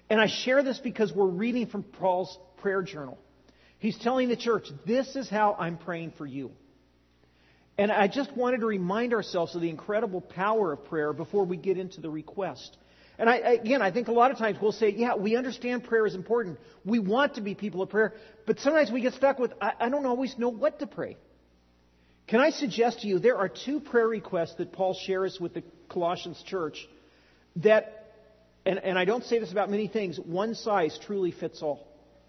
And I share this because we're reading from Paul's prayer journal. He's telling the church, this is how I'm praying for you. And I just wanted to remind ourselves of the incredible power of prayer before we get into the request. And I think a lot of times we'll say, yeah, we understand prayer is important. We want to be people of prayer. But sometimes we get stuck with, I don't always know what to pray. Can I suggest to you, there are 2 prayer requests that Paul shares with the Colossians church that, and I don't say this about many things, one size truly fits all.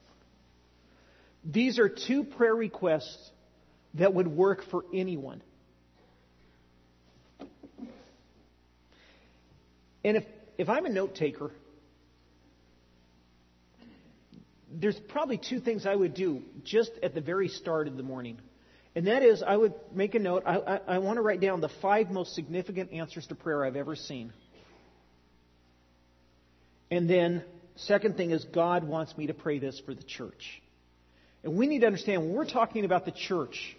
These are 2 prayer requests that would work for anyone. And if I'm a note taker, there's probably 2 things I would do just at the very start of the morning. And that is, I would make a note. I want to write down the 5 most significant answers to prayer I've ever seen. And then, second thing is, God wants me to pray this for the church. And we need to understand, when we're talking about the church,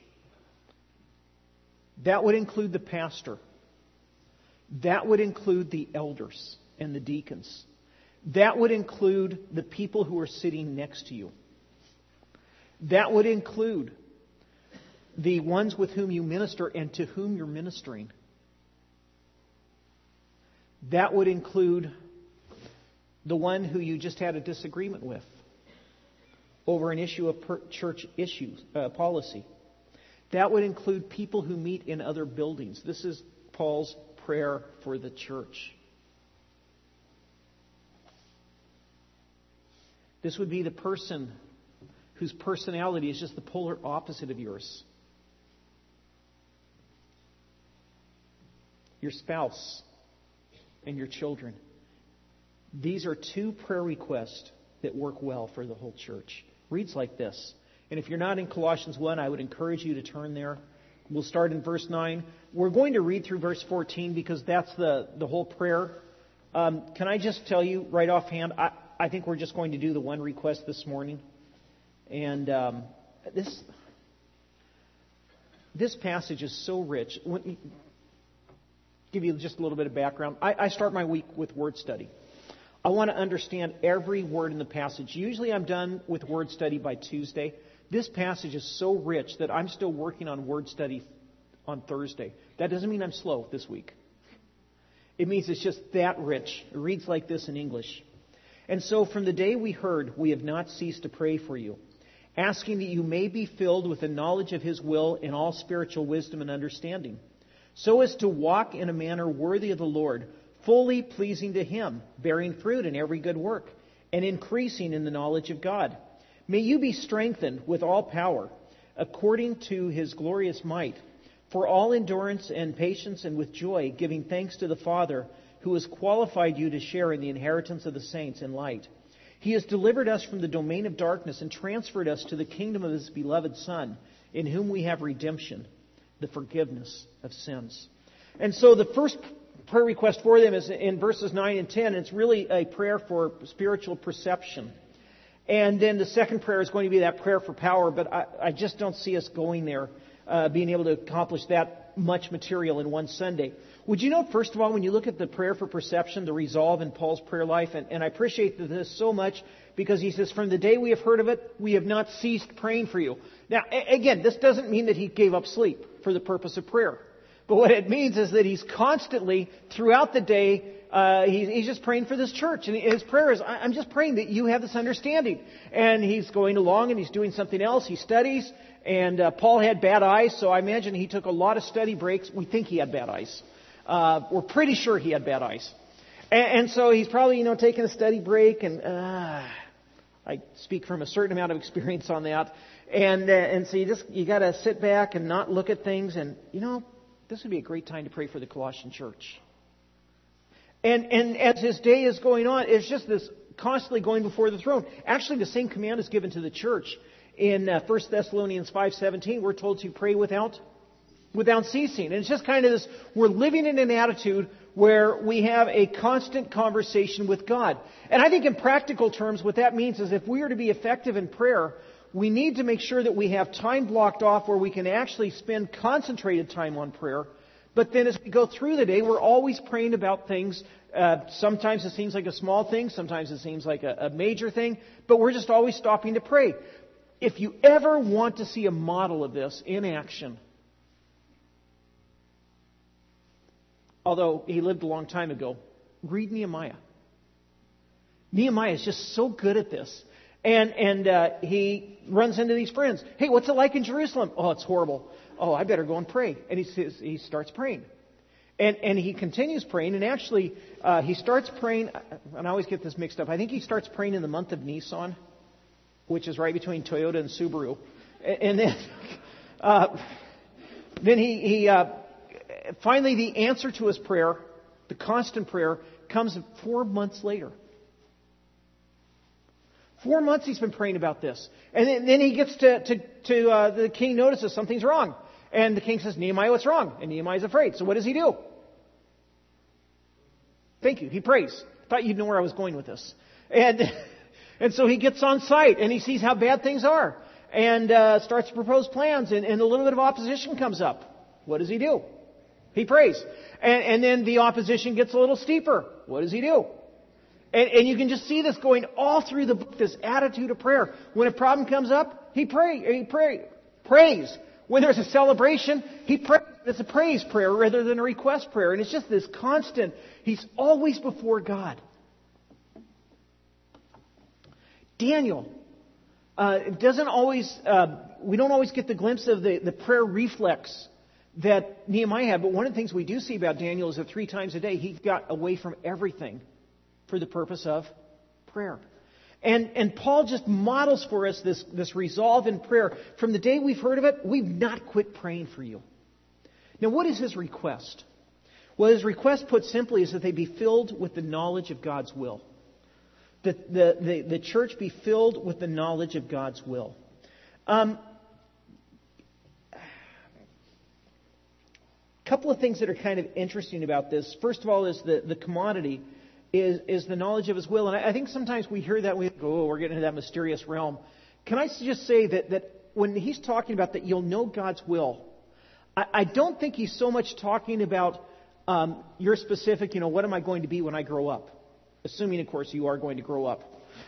that would include the pastor. That would include the elders and the deacons. That would include the people who are sitting next to you. That would include the ones with whom you minister and to whom you're ministering. That would include the one who you just had a disagreement with over an issue of church issues, policy. That would include people who meet in other buildings. This is Paul's prayer for the church. This would be the person whose personality is just the polar opposite of yours. Your spouse and your children. These are 2 prayer requests that work well for the whole church. Reads like this. And if you're not in Colossians 1, I would encourage you to turn there. We'll start in verse 9. We're going to read through verse 14 because that's the whole prayer. Can I just tell you right offhand, I think we're just going to do the one request this morning. And this passage is so rich. Give you just a little bit of background. I start my week with word study. I want to understand every word in the passage. Usually I'm done with word study by Tuesday. This passage is so rich that I'm still working on word study on Thursday. That doesn't mean I'm slow this week. It means it's just that rich. It reads like this in English. And so from the day we heard, we have not ceased to pray for you, asking that you may be filled with the knowledge of His will in all spiritual wisdom and understanding, so as to walk in a manner worthy of the Lord, fully pleasing to Him, bearing fruit in every good work, and increasing in the knowledge of God. May you be strengthened with all power, according to His glorious might, for all endurance and patience and with joy, giving thanks to the Father, who has qualified you to share in the inheritance of the saints in light. He has delivered us from the domain of darkness and transferred us to the kingdom of His beloved Son, in whom we have redemption, the forgiveness of sins. And so the first prayer request for them is in verses 9 and 10. It's really a prayer for spiritual perception. And then the second prayer is going to be that prayer for power, but I just don't see us going there, being able to accomplish that much material in one Sunday. Would you note, first of all, when you look at the prayer for perception, the resolve in Paul's prayer life, and I appreciate this so much because he says, from the day we have heard of it, we have not ceased praying for you. Now, again, this doesn't mean that he gave up sleep for the purpose of prayer. But what it means is that he's constantly, throughout the day, he's just praying for this church. And his prayer is, I'm just praying that you have this understanding. And he's going along and he's doing something else. He studies. And Paul had bad eyes, so I imagine he took a lot of study breaks. We think he had bad eyes. We're pretty sure he had bad eyes. And so he's probably, taking a study break. And I speak from a certain amount of experience on that. And so you got to sit back and not look at things. And, this would be a great time to pray for the Colossian church. And as his day is going on, it's just this constantly going before the throne. Actually, the same command is given to the church. In 1 Thessalonians 5:17, we're told to pray without ceasing. And it's just kind of this, we're living in an attitude where we have a constant conversation with God. And I think in practical terms, what that means is if we are to be effective in prayer, we need to make sure that we have time blocked off where we can actually spend concentrated time on prayer. But then as we go through the day, we're always praying about things Sometimes it seems like a small thing. Sometimes it seems like a major thing. But we're just always stopping to pray. If you ever want to see a model of this in action, although he lived a long time ago, read Nehemiah. Nehemiah is just so good at this. And he runs into these friends. Hey, what's it like in Jerusalem? Oh, it's horrible. Oh, I better go and pray. And he starts praying. And he continues praying. And actually, he starts praying, and I always get this mixed up. I think he starts praying in the month of Nisan, which is right between Toyota and Subaru. And then he finally, the answer to his prayer, the constant prayer, comes 4 months later. 4 months he's been praying about this. And then he gets to the king notices something's wrong. And the king says, Nehemiah, what's wrong? And Nehemiah's afraid. So what does he do? Thank you. He prays. Thought you'd know where I was going with this. And so he gets on site and he sees how bad things are. And starts to propose plans. And a little bit of opposition comes up. What does he do? He prays. And then the opposition gets a little steeper. What does he do? And you can just see this going all through the book, this attitude of prayer. When a problem comes up, he prays. When there's a celebration, he prays. It's a praise prayer rather than a request prayer. And it's just this constant, he's always before God. Daniel doesn't always, we don't always get the glimpse of the prayer reflex that Nehemiah had. But one of the things we do see about Daniel is that 3 times a day he got away from everything for the purpose of prayer. And Paul just models for us this resolve in prayer. From the day we've heard of it, we've not quit praying for you. Now, what is his request? Well, his request, put simply, is that they be filled with the knowledge of God's will. That the church be filled with the knowledge of God's will. A couple of things that are kind of interesting about this. First of all is the commodity is the knowledge of His will. And I think sometimes we hear that and we go, oh, we're getting into that mysterious realm. Can I just say that when he's talking about that you'll know God's will, I don't think he's so much talking about your specific, what am I going to be when I grow up? Assuming, of course, you are going to grow up.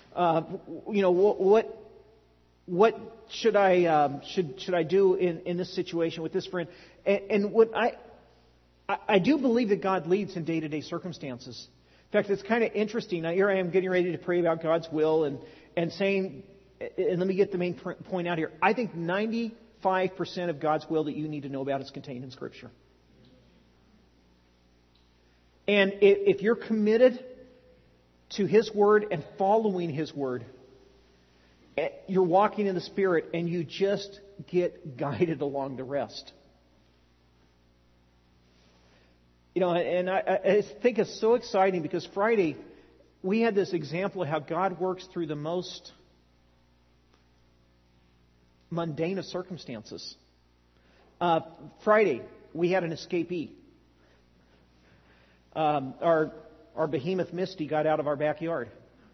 What should I do in this situation with this friend? And what I do believe that God leads in day-to-day circumstances. In fact, it's kind of interesting. Now, here I am getting ready to pray about God's will and saying, and let me get the main point out here. I think 95% of God's will that you need to know about is contained in Scripture. And if you're committed to His Word and following His Word, you're walking in the Spirit and you just get guided along the rest. And I think it's so exciting because Friday we had this example of how God works through the most mundane of circumstances. Friday we had an escapee. Our behemoth Misty got out of our backyard.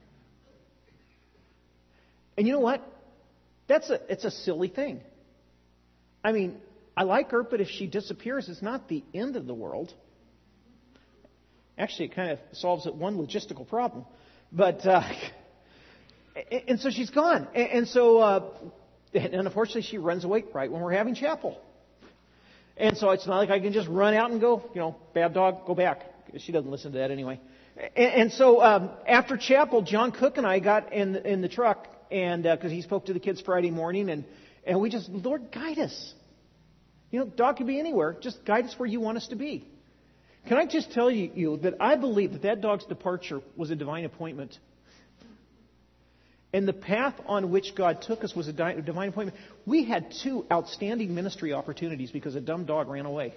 And you know what? It's a silly thing. I mean, I like her, but if she disappears, it's not the end of the world. Actually, it kind of solves one logistical problem. But, and so she's gone. And unfortunately, she runs away right when we're having chapel. And so it's not like I can just run out and go, bad dog, go back. She doesn't listen to that anyway. And so after chapel, John Cook and I got in the truck, and because he spoke to the kids Friday morning, and we just, Lord, guide us. Dog could be anywhere. Just guide us where you want us to be. Can I just tell you that I believe that dog's departure was a divine appointment. And the path on which God took us was a divine appointment. We had 2 outstanding ministry opportunities because a dumb dog ran away.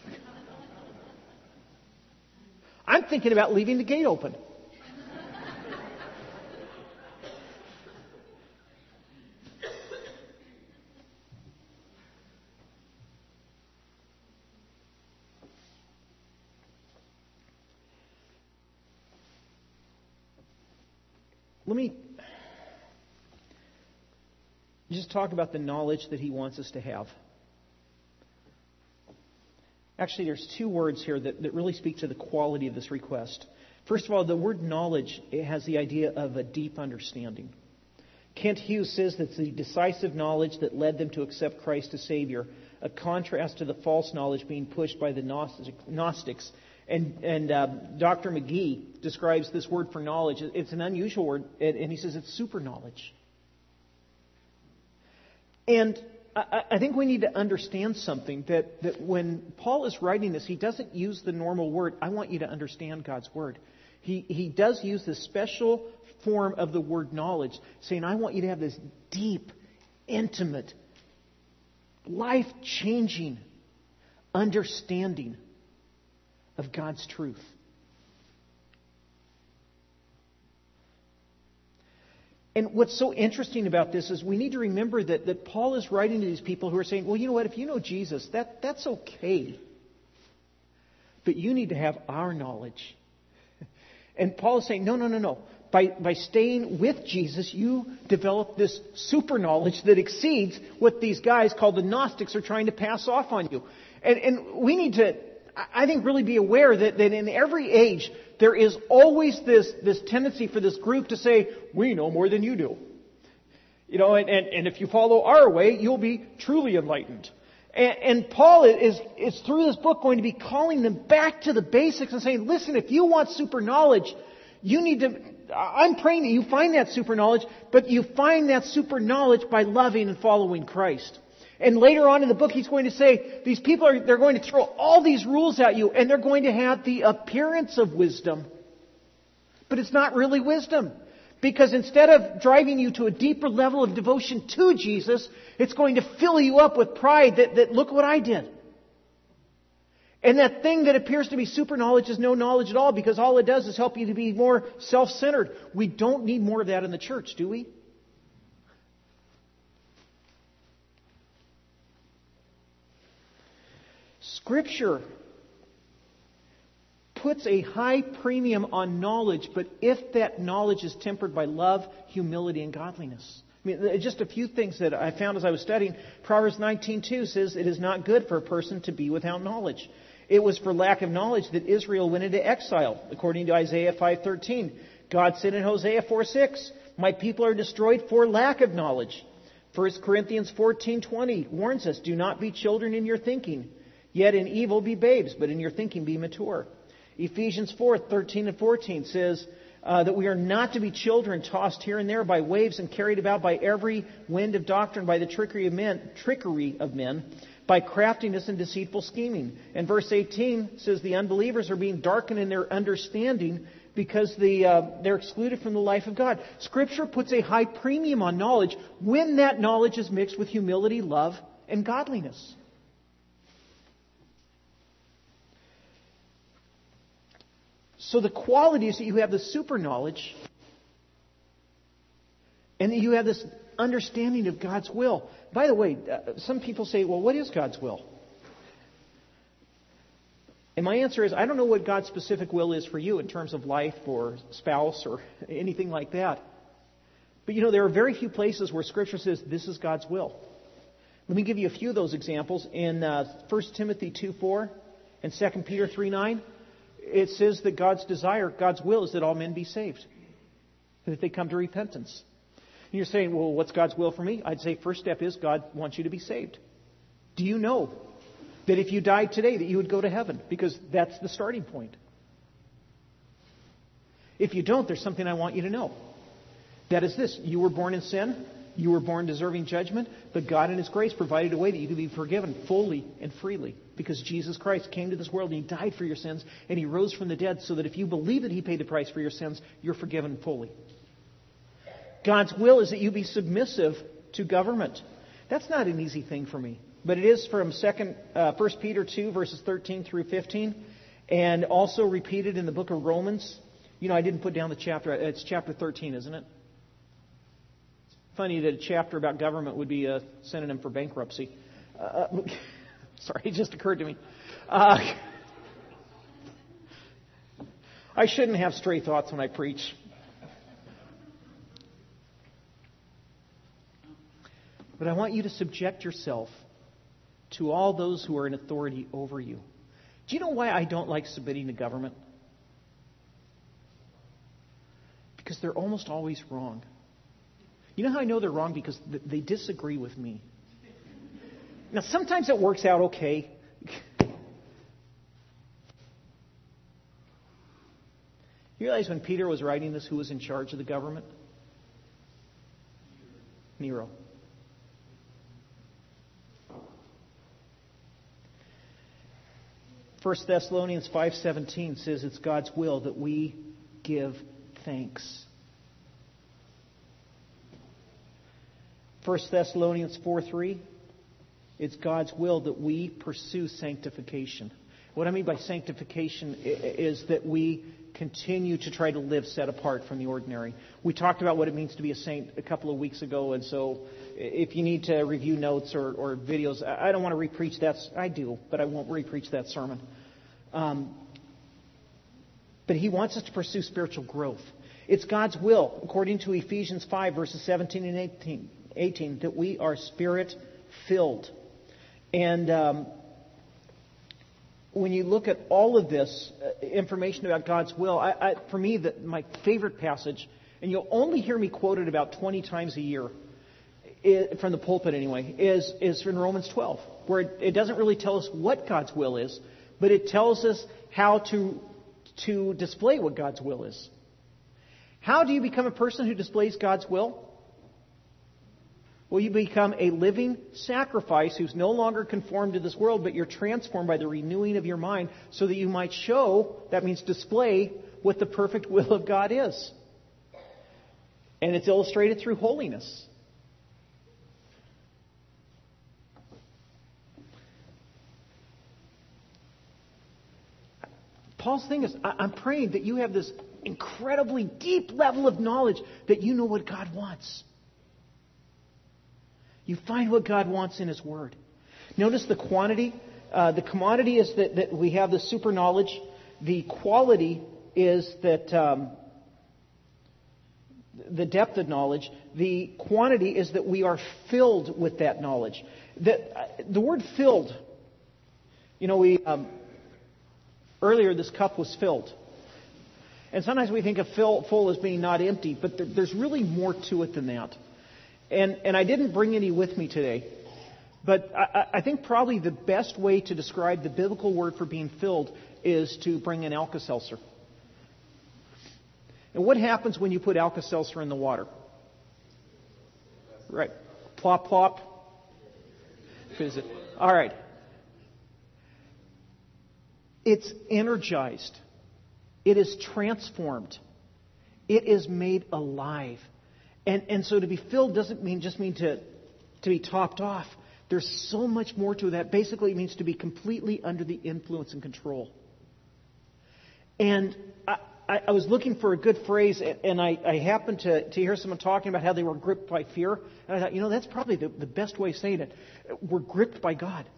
I'm thinking about leaving the gate open. Let me just talk about the knowledge that He wants us to have. Actually, there's 2 words here that really speak to the quality of this request. First of all, the word knowledge, it has the idea of a deep understanding. Kent Hughes says that's the decisive knowledge that led them to accept Christ as Savior, a contrast to the false knowledge being pushed by the Gnostics. And Dr. McGee describes this word for knowledge. It's an unusual word, and he says it's super knowledge. And I think we need to understand something, that when Paul is writing this, he doesn't use the normal word, I want you to understand God's Word. He does use this special form of the word knowledge, saying, I want you to have this deep, intimate, life-changing understanding of God's truth. And what's so interesting about this is we need to remember that Paul is writing to these people who are saying, well, you know what, if you know Jesus, that's okay. But you need to have our knowledge. And Paul is saying, no. By staying with Jesus, you develop this super knowledge that exceeds what these guys called the Gnostics are trying to pass off on you. And we need to, I think, really be aware that in every age, there is always this tendency for this group to say, we know more than you do. You know, and if you follow our way, you'll be truly enlightened. And Paul is through this book going to be calling them back to the basics and saying, listen, if you want super knowledge, you need to, I'm praying that you find that super knowledge, but you find that super knowledge by loving and following Christ. And later on in the book, he's going to say, these people they're going to throw all these rules at you, and they're going to have the appearance of wisdom. But it's not really wisdom. Because instead of driving you to a deeper level of devotion to Jesus, it's going to fill you up with pride that look what I did. And that thing that appears to be super knowledge is no knowledge at all, because all it does is help you to be more self-centered. We don't need more of that in the church, do we? Scripture puts a high premium on knowledge, but if that knowledge is tempered by love, humility, and godliness. I mean, just a few things that I found as I was studying. Proverbs 19:2 says, it is not good for a person to be without knowledge. It was for lack of knowledge that Israel went into exile, according to Isaiah 5:13. God said in Hosea 4:6, my people are destroyed for lack of knowledge. 1 Corinthians 14:20 warns us, do not be children in your thinking, yet in evil be babes, but in your thinking be mature. Ephesians 4:13 and 14 says that we are not to be children tossed here and there by waves and carried about by every wind of doctrine, by the trickery of men, by craftiness and deceitful scheming. And verse 18 says the unbelievers are being darkened in their understanding because they're excluded from the life of God. Scripture puts a high premium on knowledge when that knowledge is mixed with humility, love, and godliness. So the quality is that you have the super knowledge and that you have this understanding of God's will. By the way, some people say, well, what is God's will? And my answer is, I don't know what God's specific will is for you in terms of life or spouse or anything like that. But there are very few places where Scripture says this is God's will. Let me give you a few of those examples. In 1 Timothy 2:4 and 2 Peter 3:9, it says that God's desire, God's will is that all men be saved, and that they come to repentance. And you're saying, well, what's God's will for me? I'd say first step is God wants you to be saved. Do you know that if you died today that you would go to heaven? Because that's the starting point. If you don't, there's something I want you to know. That is this: you were born in sin, you were born deserving judgment, but God in His grace provided a way that you could be forgiven fully and freely. Because Jesus Christ came to this world and He died for your sins and He rose from the dead so that if you believe that He paid the price for your sins, you're forgiven fully. God's will is that you be submissive to government. That's not an easy thing for me. But it is from 1 Peter 2, verses 13 through 15. And also repeated in the book of Romans. I didn't put down the chapter. It's chapter 13, isn't it? Funny that a chapter about government would be a synonym for bankruptcy. Sorry, it just occurred to me. I shouldn't have stray thoughts when I preach. But I want you to subject yourself to all those who are in authority over you. Do you know why I don't like submitting to government? Because they're almost always wrong. You know how I know they're wrong? Because they disagree with me. Now, sometimes it works out okay. You realize when Peter was writing this, who was in charge of the government? Nero. First Thessalonians 5:17 says it's God's will that we give thanks. 1 Thessalonians 4:3, it's God's will that we pursue sanctification. What I mean by sanctification is that we continue to try to live set apart from the ordinary. We talked about what it means to be a saint a couple of weeks ago, and so if you need to review notes or videos, I don't want to repreach that. I do, but I won't repreach that sermon. But he wants us to pursue spiritual growth. It's God's will, according to Ephesians 5, verses 17 and 18, that we are Spirit-filled. And when you look at all of this information about God's will, for me, my favorite passage, and you'll only hear me quote it about 20 times a year, from the pulpit anyway, is in Romans 12, where it doesn't really tell us what God's will is, but it tells us how to display what God's will is. How do you become a person who displays God's will? Well, you become a living sacrifice who's no longer conformed to this world, but you're transformed by the renewing of your mind so that you might show, that means display, what the perfect will of God is. And it's illustrated through holiness. Paul's thing is, I'm praying that you have this incredibly deep level of knowledge that you know what God wants. You find what God wants in His Word. Notice the quantity. The commodity is that we have the super knowledge. The quality is that the depth of knowledge. The quantity is that we are filled with that knowledge. The word filled, earlier this cup was filled. And sometimes we think of full as being not empty, but there's really more to it than that. And I didn't bring any with me today. But I think probably the best way to describe the biblical word for being filled is to bring an Alka-Seltzer. And what happens when you put Alka-Seltzer in the water? Right. Plop, plop. All right. It's energized. It is transformed. It is made alive. And so to be filled doesn't just mean to be topped off. There's so much more to that. Basically, it means to be completely under the influence and control. And I was looking for a good phrase, and I happened to hear someone talking about how they were gripped by fear. And I thought, that's probably the best way of saying it. We're gripped by God.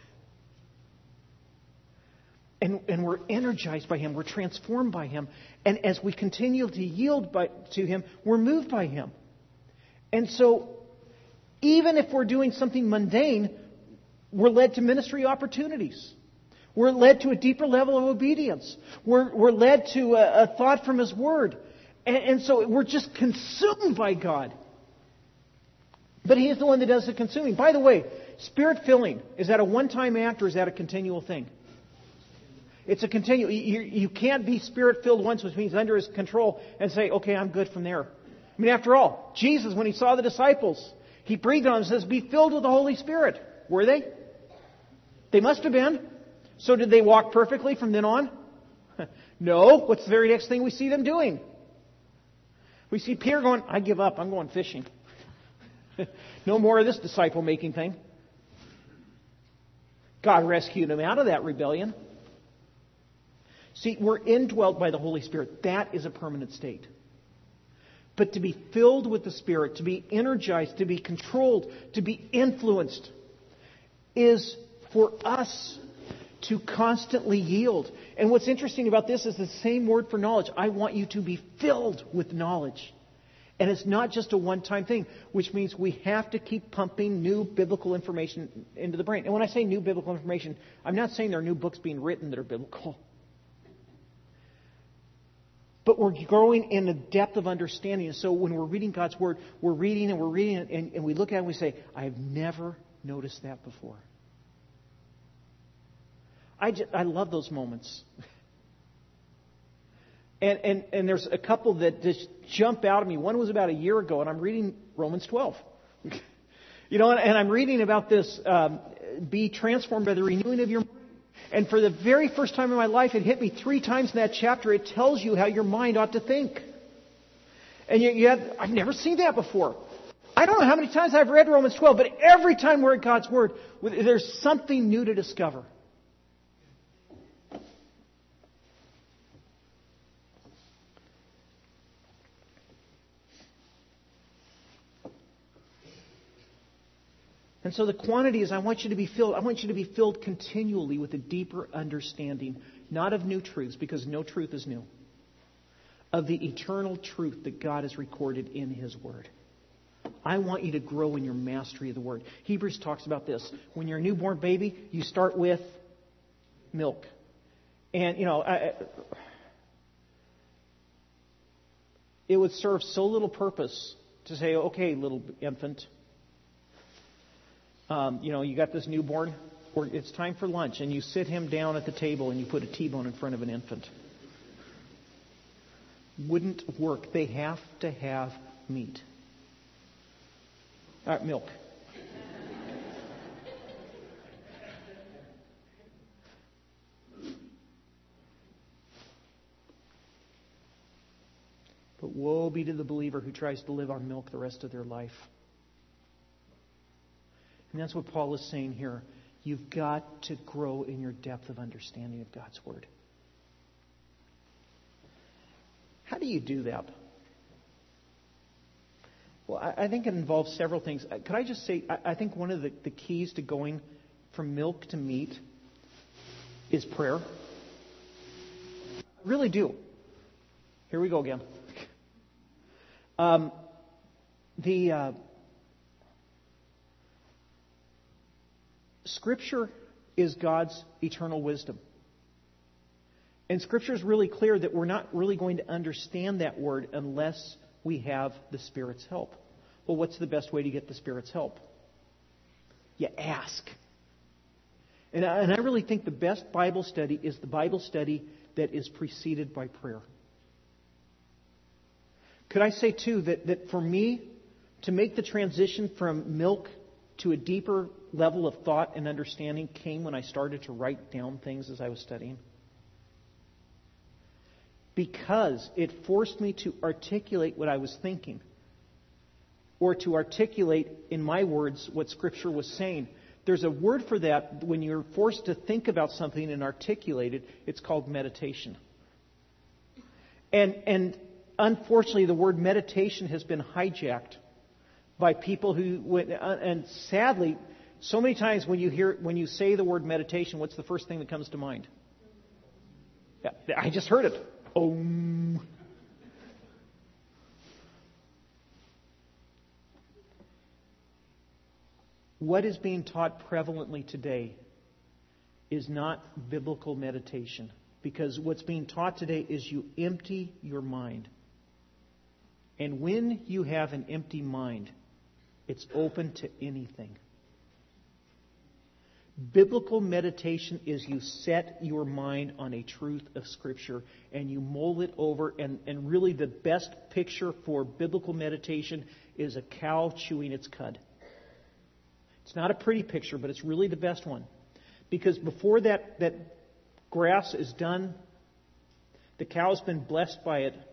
And we're energized by Him. We're transformed by Him. And as we continue to yield to Him, we're moved by Him. And so, even if we're doing something mundane, we're led to ministry opportunities. We're led to a deeper level of obedience. We're led to a thought from His Word. And so we're just consumed by God. But He is the one that does the consuming. By the way, Spirit filling, is that a one-time act or is that a continual thing? It's a continual. You can't be Spirit-filled once, which means under His control, and say, okay, I'm good from there. I mean, after all, Jesus, when He saw the disciples, He breathed on them and says, be filled with the Holy Spirit. Were they? They must have been. So did they walk perfectly from then on? No. What's the very next thing we see them doing? We see Peter going, I give up. I'm going fishing. No more of this disciple-making thing. God rescued him out of that rebellion. See, we're indwelt by the Holy Spirit. That is a permanent state. But to be filled with the Spirit, to be energized, to be controlled, to be influenced, is for us to constantly yield. And what's interesting about this is the same word for knowledge. I want you to be filled with knowledge. And it's not just a one-time thing, which means we have to keep pumping new biblical information into the brain. And when I say new biblical information, I'm not saying there are new books being written that are biblical. But we're growing in a depth of understanding. And so when we're reading God's Word, we're reading it, and we look at it and we say, I have never noticed that before. I love those moments. And there's a couple that just jump out at me. One was about a year ago, and I'm reading Romans 12. And I'm reading about this, be transformed by the renewing of your mind. And for the very first time in my life, it hit me 3 times in that chapter. It tells you how your mind ought to think. And yet, I've never seen that before. I don't know how many times I've read Romans 12, but every time we're in God's Word, there's something new to discover. And so the quantity is, I want you to be filled continually with a deeper understanding, not of new truths, because no truth is new, of the eternal truth that God has recorded in His Word. I want you to grow in your mastery of the Word. Hebrews talks about this. When you're a newborn baby, you start with milk. And, it would serve so little purpose to say, okay, little infant, you got this newborn, or it's time for lunch, and you sit him down at the table and you put a T-bone in front of an infant. Wouldn't work. They have to have meat. Milk. But woe be to the believer who tries to live on milk the rest of their life. And that's what Paul is saying here. You've got to grow in your depth of understanding of God's Word. How do you do that? Well, I think it involves several things. Could I just say, I think one of the keys to going from milk to meat is prayer. I really do. Here we go again. Scripture is God's eternal wisdom. And Scripture is really clear that we're not really going to understand that Word unless we have the Spirit's help. Well, what's the best way to get the Spirit's help? You ask. And I really think the best Bible study is the Bible study that is preceded by prayer. Could I say, too, that for me, to make the transition from milk to a deeper level of thought and understanding came when I started to write down things as I was studying? Because it forced me to articulate what I was thinking, or to articulate in my words what Scripture was saying. There's a word for that when you're forced to think about something and articulate it. It's called meditation. And unfortunately, the word meditation has been hijacked by people who, and sadly, so many times when you say the word meditation, what's the first thing that comes to mind? Yeah, I just heard it. Om. What is being taught prevalently today is not biblical meditation. Because what's being taught today is you empty your mind. And when you have an empty mind, it's open to anything. Biblical meditation is you set your mind on a truth of Scripture and you mull it over. And really the best picture for biblical meditation is a cow chewing its cud. It's not a pretty picture, but it's really the best one. Because before that grass is done, the cow's been blessed by it,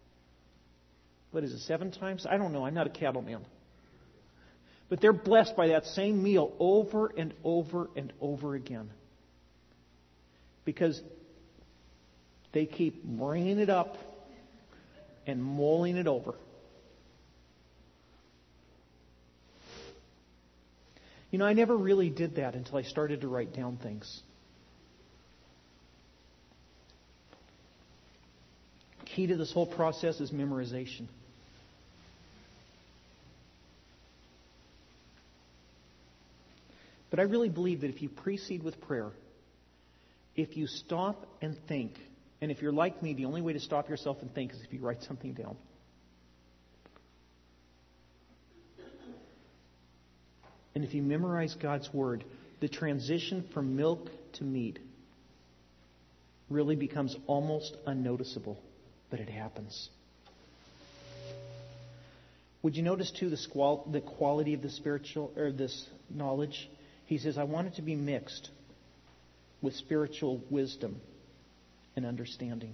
7 times? I don't know. I'm not a cattleman. But they're blessed by that same meal over and over and over again. Because they keep bringing it up and mulling it over. I never really did that until I started to write down things. Key to this whole process is memorization. But I really believe that if you precede with prayer, if you stop and think And if you're like me, the only way to stop yourself and think is if you write something down. And if you memorize God's Word, the transition from milk to meat really becomes almost unnoticeable, but it happens. Would you notice too the quality of the spiritual or this knowledge? He says, I want it to be mixed with spiritual wisdom and understanding.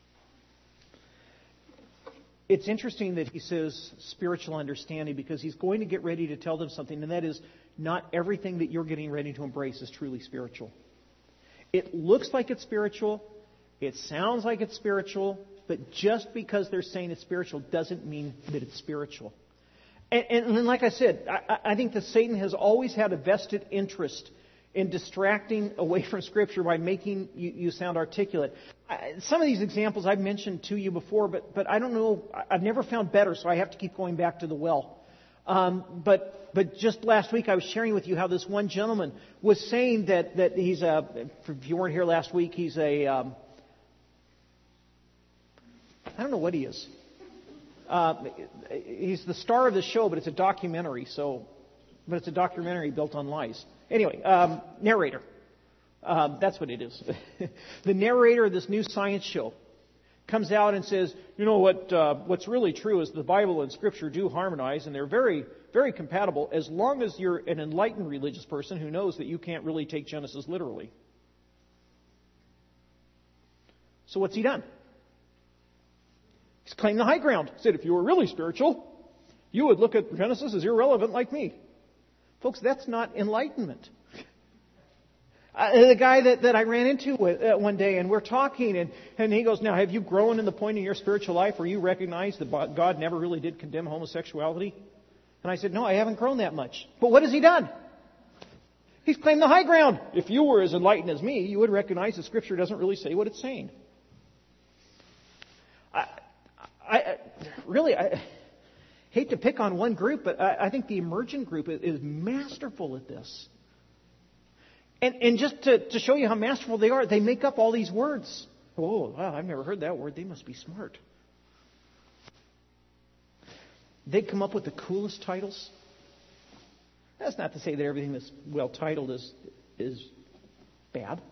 It's interesting that he says spiritual understanding because he's going to get ready to tell them something, and that is not everything that you're getting ready to embrace is truly spiritual. It looks like it's spiritual, it sounds like it's spiritual, but just because they're saying it's spiritual doesn't mean that it's spiritual. And like I said, I think that Satan has always had a vested interest in distracting away from Scripture by making you sound articulate. Some of these examples I've mentioned to you before, but I don't know, I've never found better, so I have to keep going back to the well. But just last week I was sharing with you how this one gentleman was saying that he's if you weren't here last week, he's I don't know what he is. He's the star of the show, but it's a documentary, but it's a documentary built on lies. Anyway, narrator. That's what it is. The narrator of this new science show comes out and says, you know what's really true is the Bible and Scripture do harmonize, and they're very, very compatible as long as you're an enlightened religious person who knows that you can't really take Genesis literally. So what's he done? He's claimed the high ground. He said, if you were really spiritual, you would look at Genesis as irrelevant like me. Folks, that's not enlightenment. The guy that I ran into one day, and we're talking, and he goes, now, have you grown in the point in your spiritual life where you recognize that God never really did condemn homosexuality? And I said, no, I haven't grown that much. But what has he done? He's claimed the high ground. If you were as enlightened as me, you would recognize that Scripture doesn't really say what it's saying. I hate to pick on one group, but I think the emergent group is masterful at this. And just to show you how masterful they are, they make up all these words. Oh, wow, I've never heard that word. They must be smart. They come up with the coolest titles. That's not to say that everything that's well titled is bad.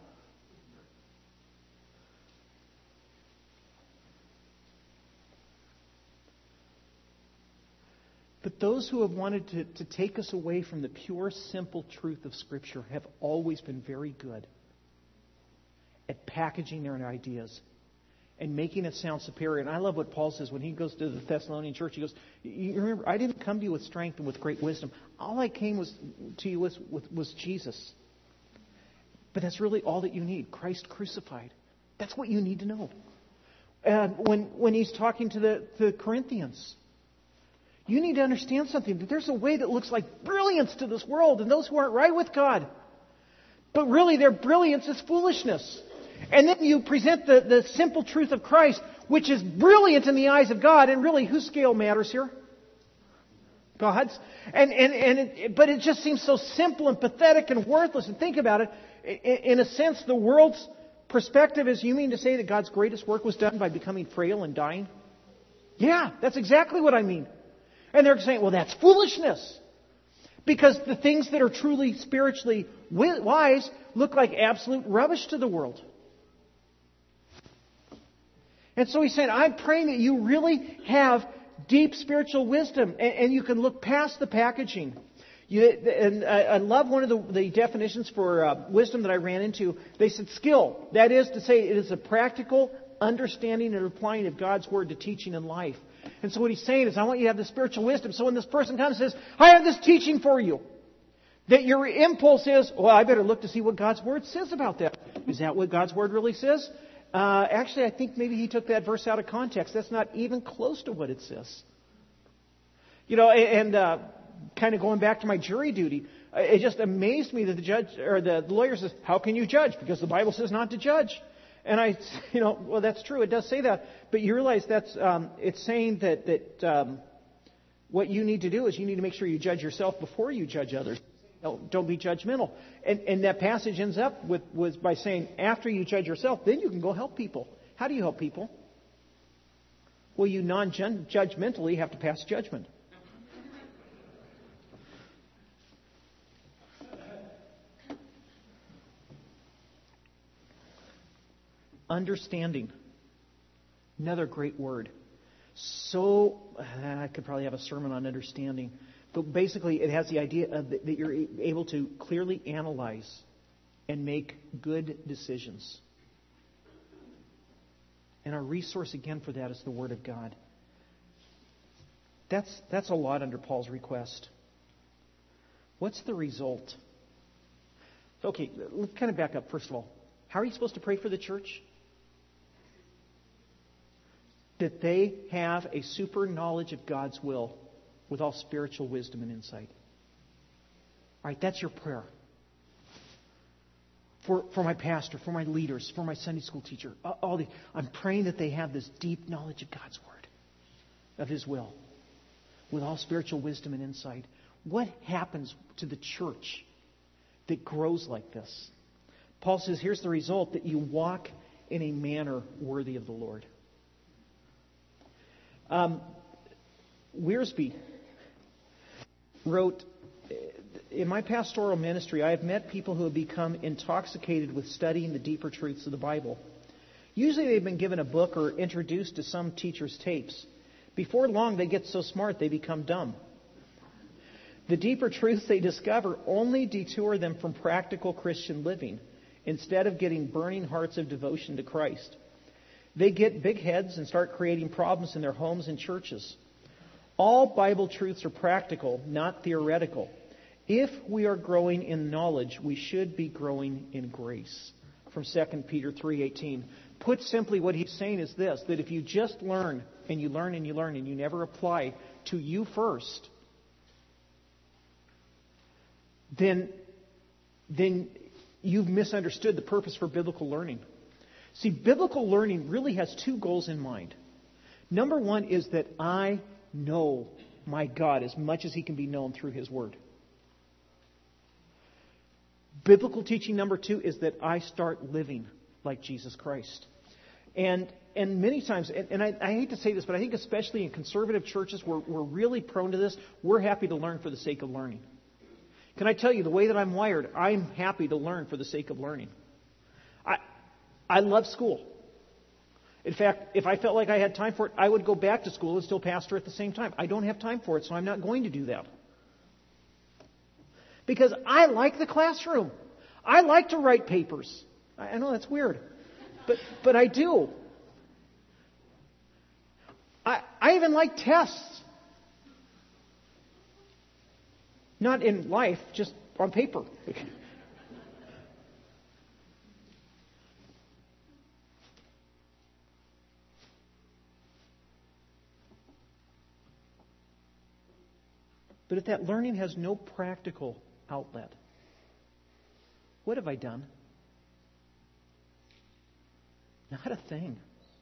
But those who have wanted to take us away from the pure, simple truth of Scripture have always been very good at packaging their ideas and making it sound superior. And I love what Paul says when he goes to the Thessalonian church. He goes, you remember, I didn't come to you with strength and with great wisdom. All I came to you was Jesus. But that's really all that you need, Christ crucified. That's what you need to know. When he's talking to the Corinthians, you need to understand something, that there's a way that looks like brilliance to this world and those who aren't right with God. But really their brilliance is foolishness. And then you present the simple truth of Christ, which is brilliant in the eyes of God. And really, whose scale matters here? God's. But it just seems so simple and pathetic and worthless. And think about it. In a sense, the world's perspective is, you mean to say that God's greatest work was done by becoming frail and dying? Yeah, that's exactly what I mean. And they're saying, well, that's foolishness. Because the things that are truly spiritually wise look like absolute rubbish to the world. And so he's saying, I'm praying that you really have deep spiritual wisdom and you can look past the packaging. And I love one of the definitions for wisdom that I ran into. They said skill. That is to say, it is a practical understanding and applying of God's Word to teaching in life. And so what he's saying is, I want you to have the spiritual wisdom. So when this person comes and says, I have this teaching for you, that your impulse is, well, I better look to see what God's Word says about that. Is that what God's Word really says? Actually, I think maybe he took that verse out of context. That's not even close to what it says. You know, and kind of going back to my jury duty, it just amazed me that the judge or the lawyer says, how can you judge? Because the Bible says not to judge. And well, that's true. It does say that. But you realize that's it's saying that what you need to do is you need to make sure you judge yourself before you judge others. Don't be judgmental. And that passage ends up with by saying, after you judge yourself, then you can go help people. How do you help people? Well, you non-judgmentally have to pass judgment. Understanding. Another great word. So, I could probably have a sermon on understanding. But basically, it has the idea of that you're able to clearly analyze and make good decisions. And our resource, again, for that is the Word of God. That's a lot under Paul's request. What's the result? Okay, let's kind of back up first of all. How are you supposed to pray for the church? That they have a super knowledge of God's will with all spiritual wisdom and insight. All right, that's your prayer. For my pastor, for my leaders, for my Sunday school teacher, I'm praying that they have this deep knowledge of God's Word, of His will, with all spiritual wisdom and insight. What happens to the church that grows like this? Paul says, here's the result, that you walk in a manner worthy of the Lord. Wiersbe wrote, in my pastoral ministry, I have met people who have become intoxicated with studying the deeper truths of the Bible. Usually they've been given a book or introduced to some teacher's tapes. Before long, they get so smart they become dumb. The deeper truths they discover only detour them from practical Christian living, instead of getting burning hearts of devotion to Christ. They get big heads and start creating problems in their homes and churches. All Bible truths are practical, not theoretical. If we are growing in knowledge, we should be growing in grace. From 2 Peter 3:18. Put simply, what he's saying is this, that if you just learn and you learn and you learn and you never apply to you first, then you've misunderstood the purpose for biblical learning. See, biblical learning really has two goals in mind. Number one is that I know my God as much as He can be known through His Word. Biblical teaching number two is that I start living like Jesus Christ. And many times, and I hate to say this, but I think especially in conservative churches, we're really prone to this. We're happy to learn for the sake of learning. Can I tell you, the way that I'm wired, I'm happy to learn for the sake of learning. I love school. In fact, if I felt like I had time for it, I would go back to school and still pastor at the same time. I don't have time for it, so I'm not going to do that. Because I like the classroom. I like to write papers. I know that's weird, but I do. I even like tests. Not in life, just on paper. But if that learning has no practical outlet, what have I done? Not a thing.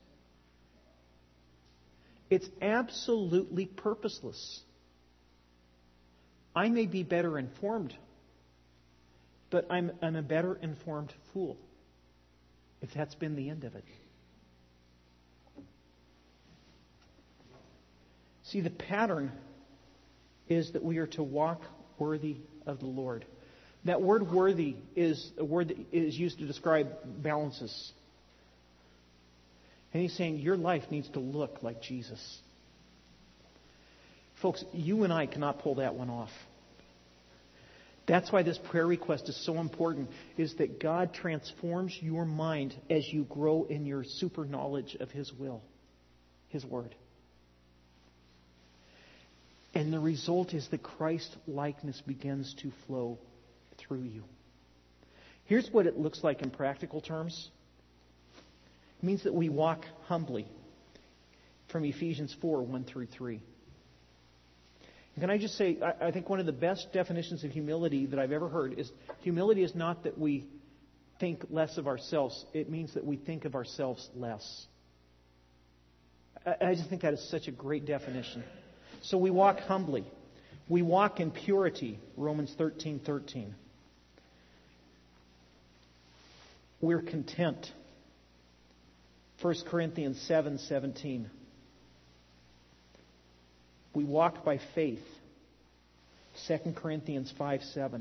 It's absolutely purposeless. I may be better informed, but I'm a better informed fool, if that's been the end of it. See, the pattern is that we are to walk worthy of the Lord. That word worthy is a word that is used to describe balances. And he's saying your life needs to look like Jesus. Folks, you and I cannot pull that one off. That's why this prayer request is so important, is that God transforms your mind as you grow in your super knowledge of His will, His Word. And the result is that Christ-likeness begins to flow through you. Here's what it looks like in practical terms. It means that we walk humbly, from Ephesians 4:1-3. And can I just say, I think one of the best definitions of humility that I've ever heard is humility is not that we think less of ourselves. It means that we think of ourselves less. I just think that is such a great definition. So we walk humbly. We walk in purity, Romans 13:13. We're content. 1 Corinthians 7:17. We walk by faith. 2 Corinthians 5:7.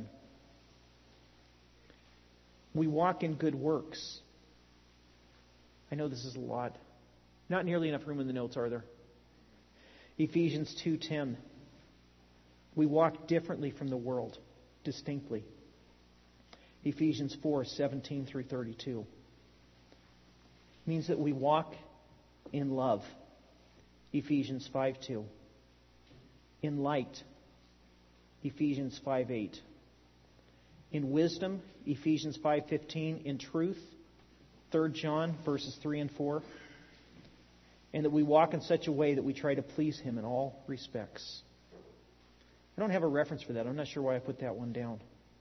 We walk in good works. I know this is a lot. Not nearly enough room in the notes, are there? Ephesians 2:10. We walk differently from the world, distinctly. Ephesians 4:17 through 32. Means that we walk in love. Ephesians 5:2. In light. Ephesians 5:8. In wisdom. Ephesians 5:15. In truth. 3 John verses 3 and 4. And that we walk in such a way that we try to please Him in all respects. I don't have a reference for that. I'm not sure why I put that one down.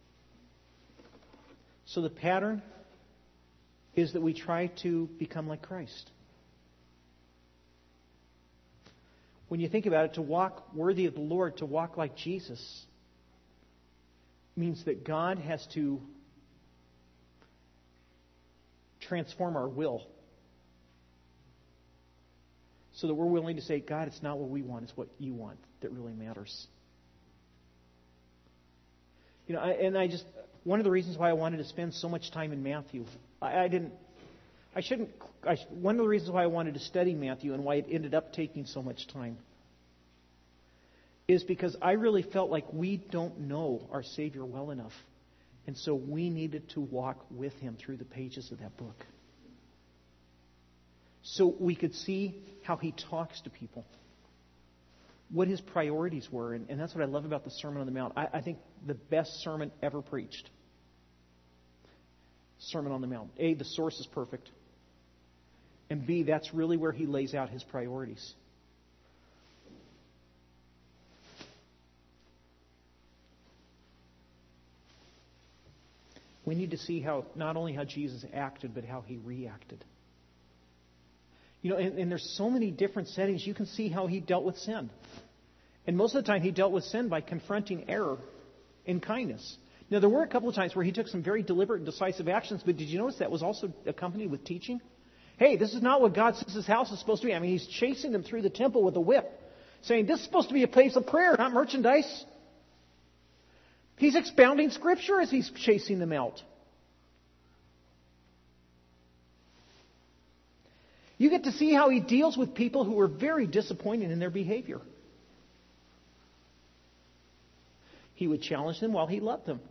So the pattern is that we try to become like Christ. When you think about it, to walk worthy of the Lord, to walk like Jesus, means that God has to transform our will so that we're willing to say, God, it's not what we want, it's what you want that really matters. One of the reasons why I wanted to spend so much time in Matthew, one of the reasons why I wanted to study Matthew and why it ended up taking so much time is because I really felt like we don't know our Savior well enough. And so we needed to walk with Him through the pages of that book. So we could see how He talks to people, what His priorities were. And that's what I love about the Sermon on the Mount. I think the best sermon ever preached. Sermon on the Mount. A, the source is perfect. And B, that's really where He lays out His priorities. We need to see not only how Jesus acted, but how He reacted. And there's so many different settings. You can see how He dealt with sin. And most of the time He dealt with sin by confronting error in kindness. Now, there were a couple of times where He took some very deliberate and decisive actions, but did you notice that was also accompanied with teaching? Hey, this is not what God says His house is supposed to be. I mean, He's chasing them through the temple with a whip, saying this is supposed to be a place of prayer, not merchandise. He's expounding Scripture as He's chasing them out. You get to see how He deals with people who are very disappointed in their behavior. He would challenge them while He loved them.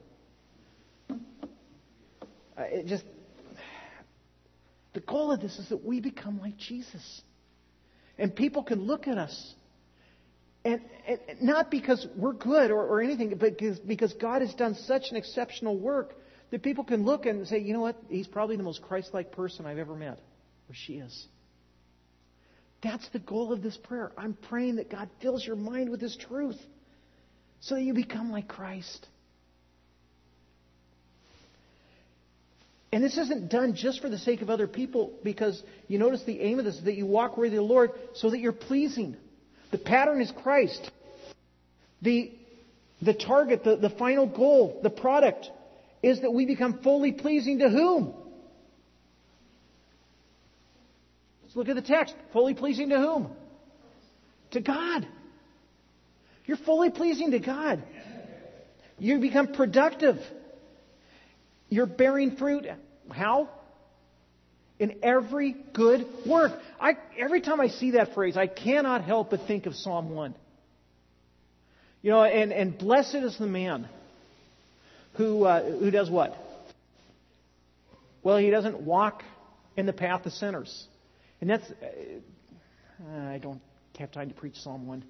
The goal of this is that we become like Jesus. And people can look at us. And not because we're good or anything, but because God has done such an exceptional work that people can look and say, you know what? He's probably the most Christ-like person I've ever met. Or she is. That's the goal of this prayer. I'm praying that God fills your mind with His truth so that you become like Christ. And this isn't done just for the sake of other people, because you notice the aim of this is that you walk worthy of the Lord so that you're pleasing. The pattern is Christ. The target, the final goal, the product is that we become fully pleasing to whom? Let's look at the text. Fully pleasing to whom? To God. You're fully pleasing to God. You become productive. You're bearing fruit. How? In every good work. Every time I see that phrase, I cannot help but think of Psalm 1. And blessed is the man who does what? Well, he doesn't walk in the path of sinners. And that's... I don't have time to preach Psalm 1.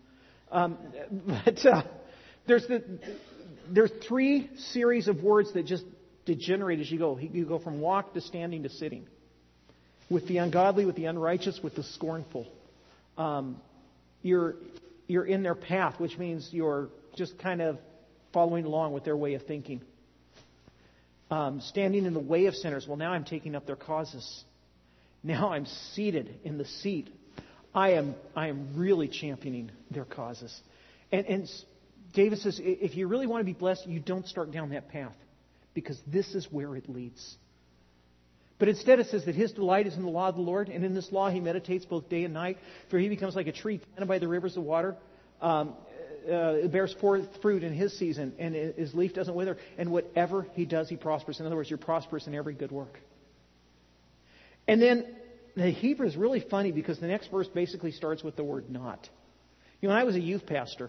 There's three series of words that just degenerate as you go. You go from walk to standing to sitting. With the ungodly, with the unrighteous, with the scornful. You're in their path, which means you're just kind of following along with their way of thinking. Standing in the way of sinners. Well, now I'm taking up their causes. Now I'm seated in the seat. I am really championing their causes. And David says, if you really want to be blessed, you don't start down that path. Because this is where it leads. But instead it says that his delight is in the law of the Lord, and in this law he meditates both day and night. For he becomes like a tree planted by the rivers of water. It bears forth fruit in his season, and his leaf doesn't wither. And whatever he does, he prospers. In other words, you're prosperous in every good work. And then the Hebrew is really funny because the next verse basically starts with the word not. When I was a youth pastor,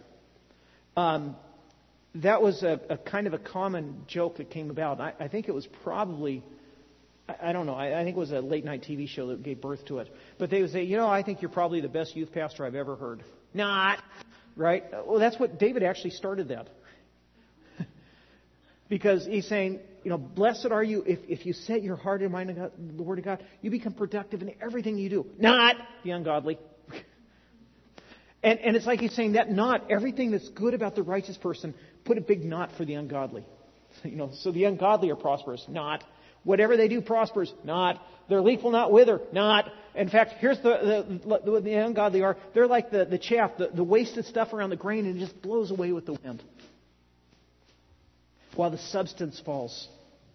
that was a kind of a common joke that came about. I think it was probably, I don't know, I think it was a late night TV show that gave birth to it. But they would say, I think you're probably the best youth pastor I've ever heard. Not. Right? Well, that's what David actually started that. Because he's saying, blessed are you if you set your heart and mind on the Word of God, you become productive in everything you do. Not the ungodly. And it's like he's saying that not everything that's good about the righteous person, put a big not for the ungodly. So the ungodly are prosperous. Not. Whatever they do prospers. Not. Their leaf will not wither. Not. In fact, here's what the ungodly are. They're like the chaff, the wasted stuff around the grain, and it just blows away with the wind. While the substance falls.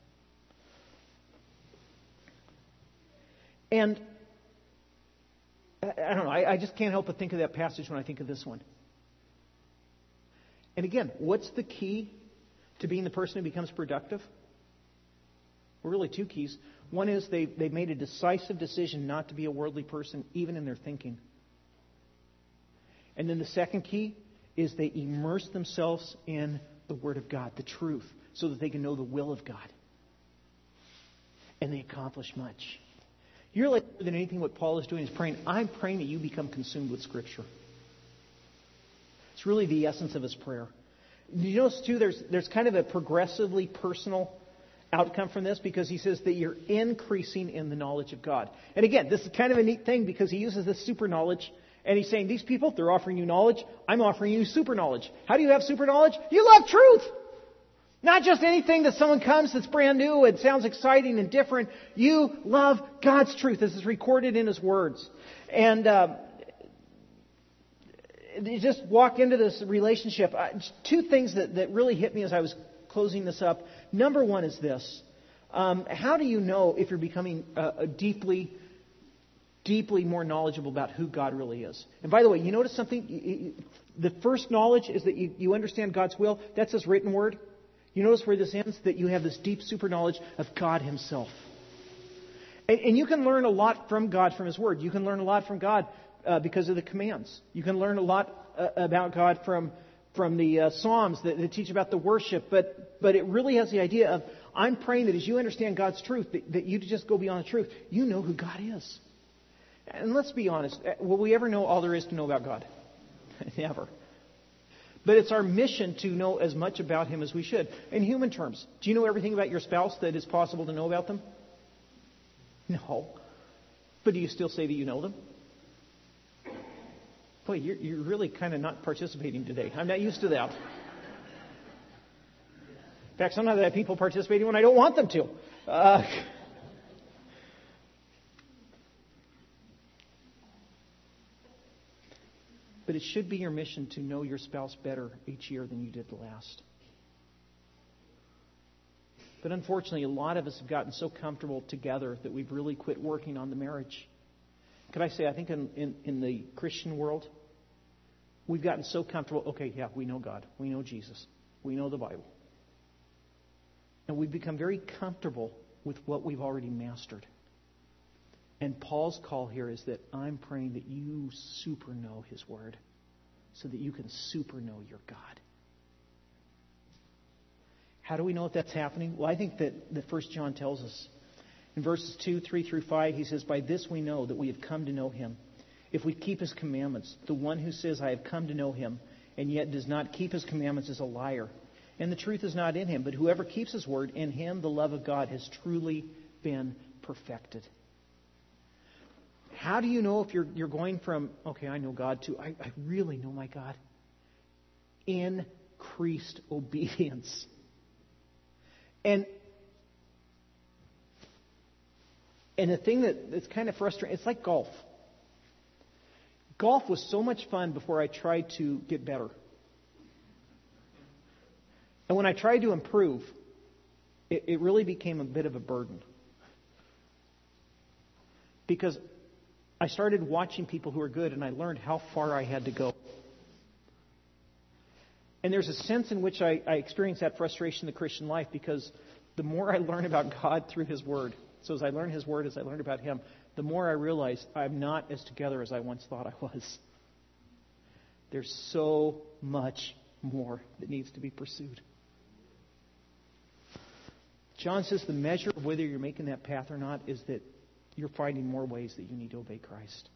And I don't know, I just can't help but think of that passage when I think of this one. And again, what's the key to being the person who becomes productive? Well, really two keys. One is they've made a decisive decision not to be a worldly person, even in their thinking. And then the second key is they immerse themselves in the Word of God, the truth, so that they can know the will of God. And they accomplish much. You're like more than anything what Paul is doing is praying. I'm praying that you become consumed with Scripture. It's really the essence of his prayer. You notice too, there's kind of a progressively personal outcome from this, because he says that you're increasing in the knowledge of God. And again, this is kind of a neat thing because he uses this super knowledge. And he's saying, these people, they're offering you knowledge. I'm offering you super knowledge. How do you have super knowledge? You love truth. Not just anything that someone comes that's brand new and sounds exciting and different. You love God's truth. This is recorded in His words. And you just walk into this relationship. Two things that really hit me as I was closing this up. Number one is this. How do you know if you're becoming deeply more knowledgeable about who God really is? And by the way, you notice something? The first knowledge is that you understand God's will. That's His written word. You notice where this ends? That you have this deep super knowledge of God Himself. And you can learn a lot from God from His word. You can learn a lot from God because of the commands. You can learn a lot about God from the Psalms that teach about the worship. But it really has the idea of, I'm praying that as you understand God's truth, that you just go beyond the truth. You know who God is. And let's be honest, will we ever know all there is to know about God? Never. But it's our mission to know as much about Him as we should. In human terms, do you know everything about your spouse that is possible to know about them? No. But do you still say that you know them? Boy, you're really kind of not participating today. I'm not used to that. In fact, sometimes I have people participating when I don't want them to. But it should be your mission to know your spouse better each year than you did the last. But unfortunately, a lot of us have gotten so comfortable together that we've really quit working on the marriage. Could I say, I think in the Christian world, we've gotten so comfortable. Okay, yeah, we know God. We know Jesus. We know the Bible. And we've become very comfortable with what we've already mastered. And Paul's call here is that I'm praying that you super know His Word so that you can super know your God. How do we know if that's happening? Well, I think that 1 John tells us. In verses 2, 3 through 5, he says, by this we know that we have come to know Him, if we keep His commandments. The one who says, I have come to know Him, and yet does not keep His commandments is a liar. And the truth is not in him. But whoever keeps His word, in him the love of God has truly been perfected. How do you know if you're going from, okay, I know God, to I really know my God? Increased obedience. And the thing that's kind of frustrating, it's like golf. Golf was so much fun before I tried to get better. And when I tried to improve, it really became a bit of a burden. Because I started watching people who are good, and I learned how far I had to go. And there's a sense in which I experience that frustration in the Christian life, because the more I learn about God through His Word, so as I learn His Word, as I learn about Him, the more I realize I'm not as together as I once thought I was. There's so much more that needs to be pursued. John says the measure of whether you're making that path or not is that you're finding more ways that you need to obey Christ.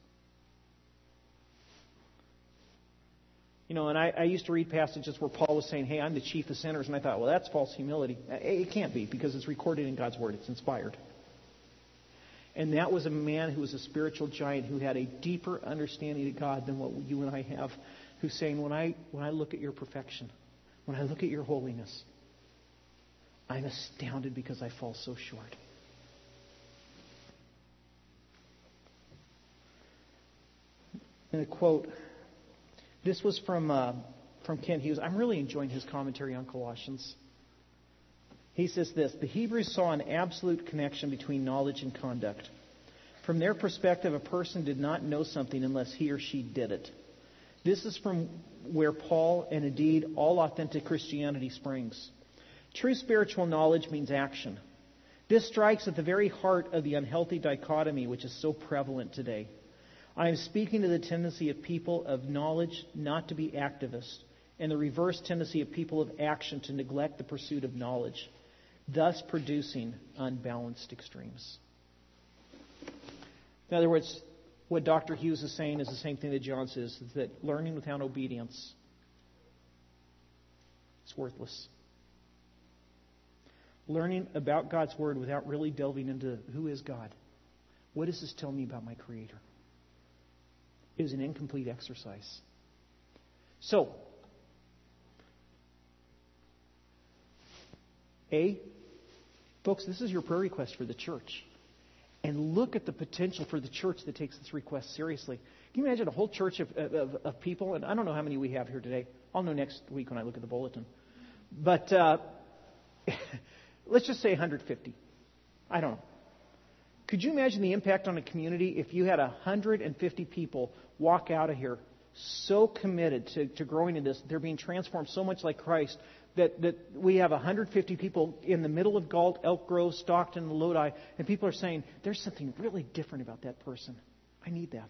You know, and I used to read passages where Paul was saying, hey, I'm the chief of sinners. And I thought, well, that's false humility. It can't be, because it's recorded in God's Word. It's inspired. And that was a man who was a spiritual giant who had a deeper understanding of God than what you and I have, who's saying, when I look at your perfection, when I look at your holiness, I'm astounded because I fall so short. And a quote, this was from Ken Hughes. I'm really enjoying his commentary on Colossians. He says this: the Hebrews saw an absolute connection between knowledge and conduct. From their perspective, a person did not know something unless he or she did it. This is from where Paul, and indeed all authentic Christianity, springs. True spiritual knowledge means action. This strikes at the very heart of the unhealthy dichotomy which is so prevalent today. I am speaking to the tendency of people of knowledge not to be activists, and the reverse tendency of people of action to neglect the pursuit of knowledge, thus producing unbalanced extremes. In other words, what Dr. Hughes is saying is the same thing that John says, is that learning without obedience is worthless. Learning about God's Word without really delving into who is God, what does this tell me about my Creator, is an incomplete exercise. So, folks, this is your prayer request for the church. And look at the potential for the church that takes this request seriously. Can you imagine a whole church of people? And I don't know how many we have here today. I'll know next week when I look at the bulletin. But let's just say 150. I don't know. Could you imagine the impact on a community if you had 150 people walk out of here so committed to growing in this, they're being transformed so much like Christ, that we have 150 people in the middle of Galt, Elk Grove, Stockton, and Lodi, and people are saying, there's something really different about that person. I need that.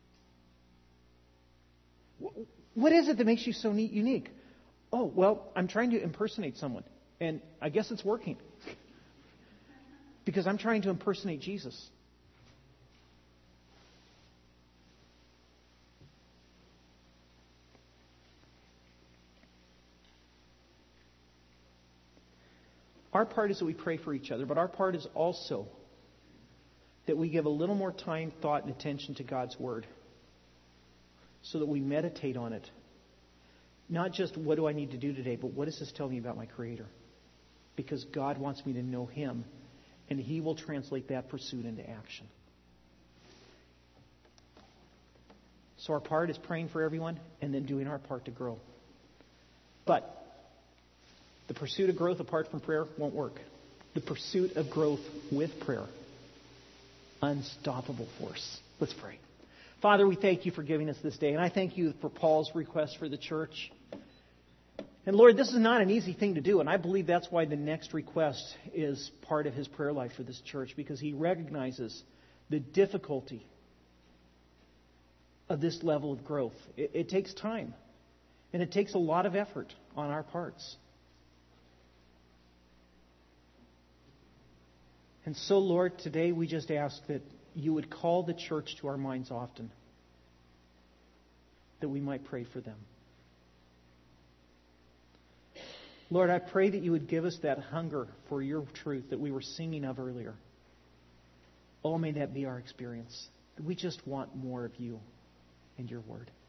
What is it that makes you so unique? Oh, well, I'm trying to impersonate someone, and I guess it's working. Because I'm trying to impersonate Jesus. Our part is that we pray for each other, but our part is also that we give a little more time, thought, and attention to God's Word so that we meditate on it. Not just what do I need to do today, but what does this tell me about my Creator? Because God wants me to know Him, and He will translate that pursuit into action. So our part is praying for everyone and then doing our part to grow. But the pursuit of growth apart from prayer won't work. The pursuit of growth with prayer, unstoppable force. Let's pray. Father, we thank You for giving us this day, and I thank You for Paul's request for the church. And Lord, this is not an easy thing to do, and I believe that's why the next request is part of his prayer life for this church, because he recognizes the difficulty of this level of growth. It takes time, and it takes a lot of effort on our parts. And so, Lord, today we just ask that You would call the church to our minds often, that we might pray for them. Lord, I pray that You would give us that hunger for Your truth that we were singing of earlier. Oh, may that be our experience, that we just want more of You and Your Word.